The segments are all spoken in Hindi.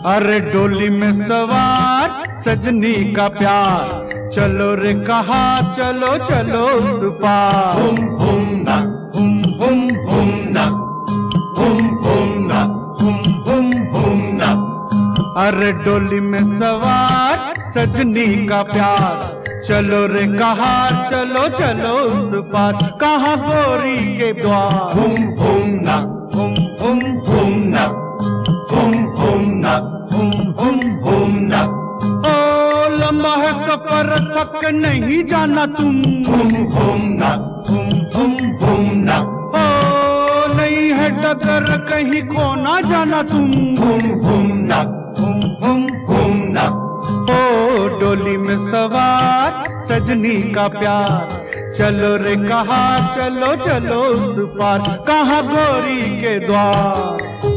अरे डोली में सवार सजनी का प्यार, चलो रे कहा चलो चलो उस पार। हुम हुम ना हुम हुम हुम ना हुम हुम ना हुम हुम हुम ना। अरे डोली में सवार सजनी का प्यार, चलो रे कहा चलो चलो उस पार। कहाँ गोरी के द्वार। हुम हुम ना हुम हुम हुम ना हुम हुम ना हुम हुम हुम ना। ओ लंबा है सफर थक नहीं जाना तुम। हुम हुम ना हुम हुम हुम ना। ओ नहीं है डगर कहीं खो ना जाना तुम। हुम हुम ना हुम हुम हुम ना। ओ डोली में सवार सजनी का प्यार, चलो रे कहा चलो चलो उस पार। कहाँ गोरी के द्वार।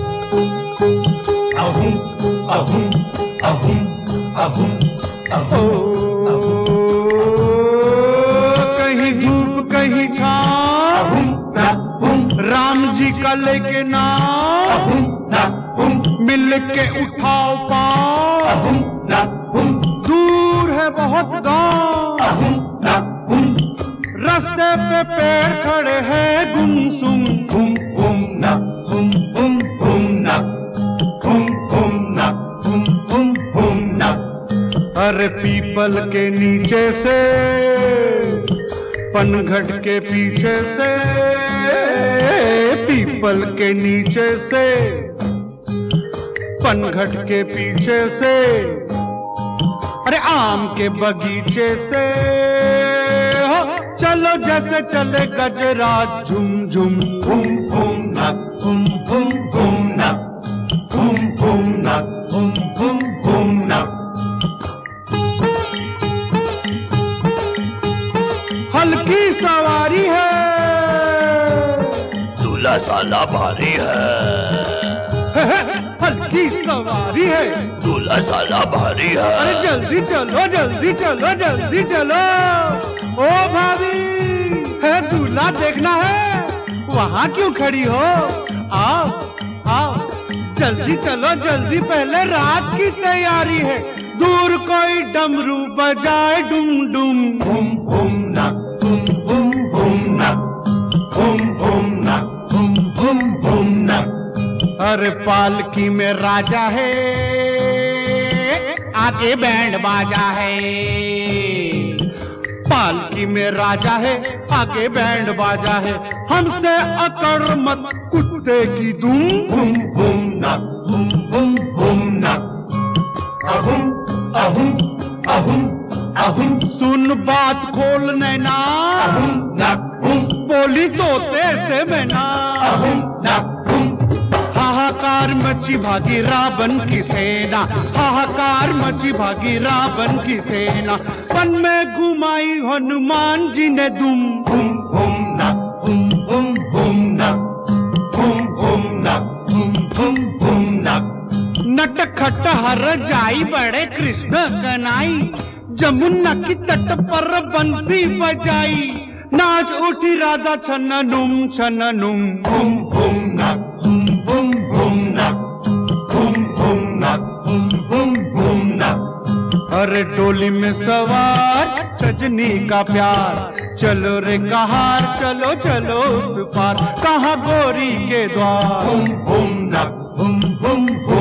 अहुम अहुम अहुम अहुम अहुम। कहीं धूप कहीं छाँव, राम जी का लेके नाम, मिल के उठाओ पाँव। दूर है बहुत गाँव, रास्ते पे पेड़ खड़े हैं गुमसुम। हुम हुम ना हुम हुम हुम ना हुम हुम ना हुम हुम हुम ना। अरे पीपल के नीचे से, पनघट के पीछे से, पीपल के नीचे से, पनघट के पीछे से, अरे आम के बगीचे से, हो चलो जैसे चले गजराज झुम झुम। हुम हुम ना हुम हुम हुम ना हुम हुम ना हुम हुम हुम ना। हल्की सवारी है, दूल्हा साला भारी है। हल्की सवारी है, दूल्हा साला भारी है। अरे जल्दी चलो जल्दी चलो जल्दी चलो। ओ भाभी है दूल्हा देखना है, वहाँ क्यों खड़ी हो। आओ आओ जल्दी चलो जल्दी, पहले रात की तैयारी है। दूर कोई डमरू बजाए डुम डुम। हुम हुम ना हुम हुम हुम ना हुम हुम ना हुम हुम हुम ना। अरे पालकी में राजा है, आगे बैंड बाजा है। पालकी में राजा है, आगे बैंड बाजा है। हमसे अकड़ मत कुत्ते की दुम। हुम हुम ना हुम हुम हुम ना। अहुम अहुम अहुम अहुम। सुन बात खोल नैना, अहुम ना हुम बोली तोते से मैना। अहुम ना हुम। हाहाकार मची भागी रावण की सेना, हाहाकार मची भागी रावण की सेना। वन में घुमाई हनुमान जी ने दुम। हुम हुम ना हुम हुम हुम ना हुम हुम ना हुम हुम हुम ना। नटखट हर जाई बड़े कृष्ण कनाई, जमुना की तट पर बंसी बजाई। नाच उठी राधा छननुम छननुम। हुम हुम ना हुम हुम हुम ना हुम हुम ना हुम हुम हुम ना। अरे डोली में सवार सजनी का प्यार, चलो रे कहार चलो चलो उस पार। कहाँ गोरी के द्वार। हुम हुम ना हुम हुम हुम